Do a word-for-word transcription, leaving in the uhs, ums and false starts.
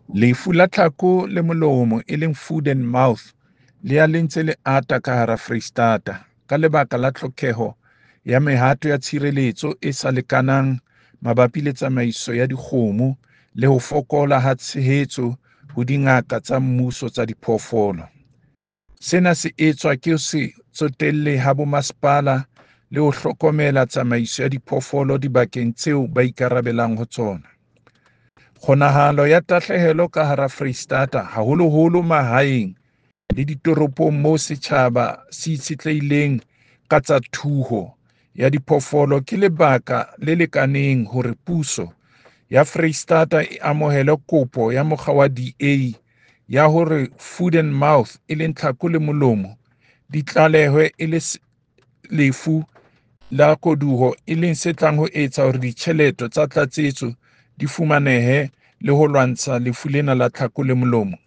Lefu la tlhako le molomo e leng foot and mouth le a le ntse le ata ka hara Freistata ka lebaka la tlhokeho ya mehato ya tshireletso e sa lekanang mabapi le tsamaiso ya dikgomo le ho fokola ha tshehetso ho dingaka tsa mmuso tsa diphoofolo. Sena se etswa ke ho se tsotelle ha bomasepala le ho hlokomela tsamaiso ya diphoofolo dibakeng tseo ba ikarabelang ho tsona. Kgonahalo ya tahlehelo ka hara Freistata, haholoholo mahaeng le ditoropong moo setjhaba se itshetlehileng ka tsa thuho ya diphoofolo, ke lebaka le lekaneng hore puso ya Freistata e amohele kopo ya mokga wa D A ya hore foot and mouth e leng tlhako le molomo di tlalehwe e le lefu la koduwa, e leng se tlang ho etsa hore ditjhelete tsa tlatsetso di fumanehe le ho lwantsha lefu lena la tlhako le molomo.